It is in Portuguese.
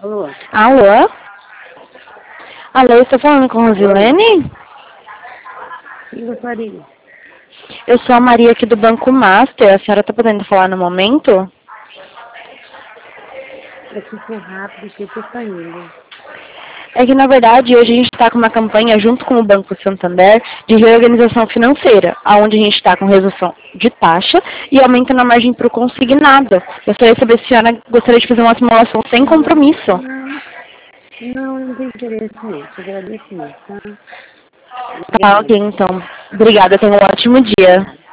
Alô? Alô? Alô, estou falando com Rosilene? Quem gostaria? Eu sou a Maria aqui do Banco Master. A senhora está podendo falar no momento? É que for rápido que eu tô saindo. É que, na verdade, hoje a gente está com uma campanha junto com o Banco Santander de reorganização financeira, onde a gente está com redução de taxa e aumento na margem para o consignado. Gostaria de saber se a senhora gostaria de fazer uma simulação sem compromisso. Não, eu não tenho interesse nisso. Eu agradeço muito, tá? Tá, ok, Obrigada. então. Obrigada, tenha um ótimo dia.